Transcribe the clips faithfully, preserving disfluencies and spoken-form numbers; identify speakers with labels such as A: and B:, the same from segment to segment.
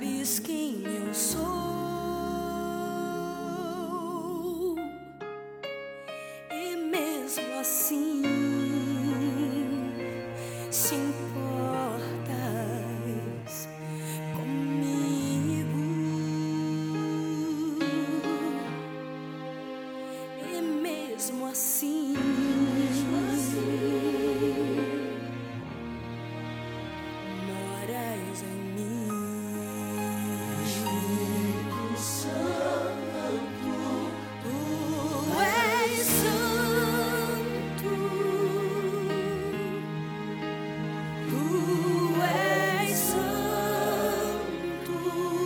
A: sabes quem eu sou, e mesmo assim se importas comigo, e mesmo assim, mesmo assim moras em mim. Espírito Santo, tu és santo, tu és santo.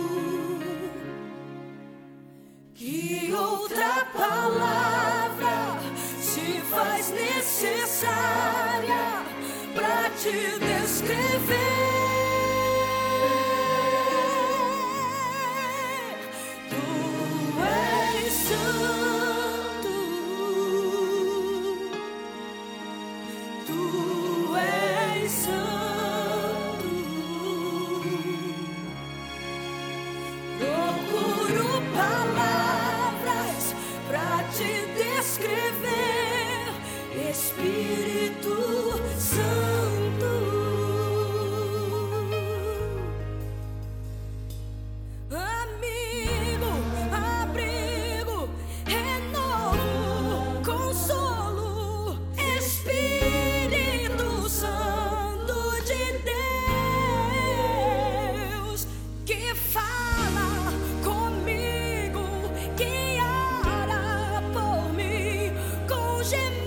A: Que outra palavra se faz necessária pra te descrever? Espírito Santo, amigo, abrigo, renovo, consolo. Espírito Santo de Deus, que fala comigo, que ora por mim com gemidos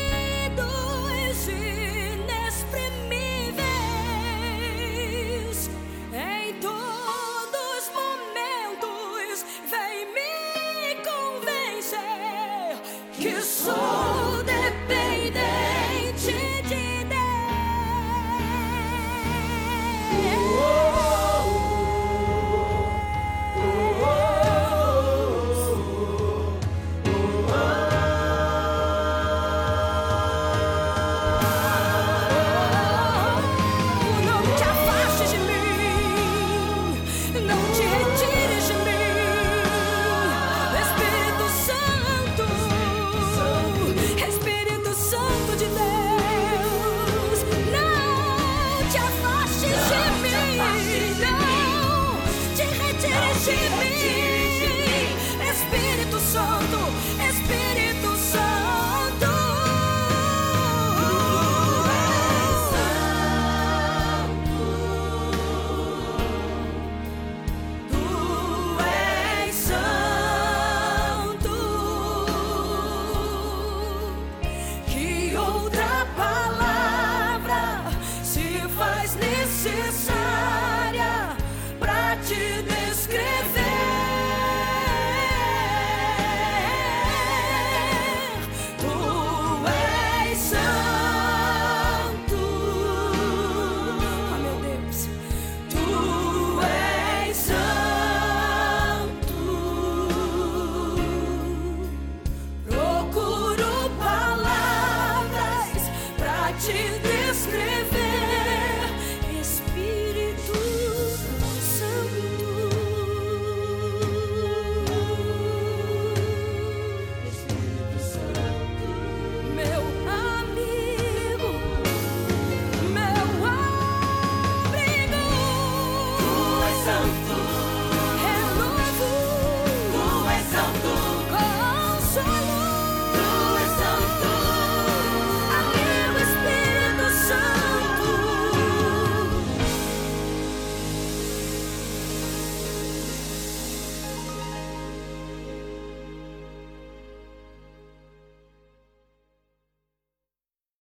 A: que sou dependente de Não te afastes de mim, não te retires de mim, Espírito Santo. Espírito Santo de Deus, não te afastes de mim, não te retires de mim, Espírito Santo, Espírito Santo. Tu és santo. Que outra palavra se faz necessária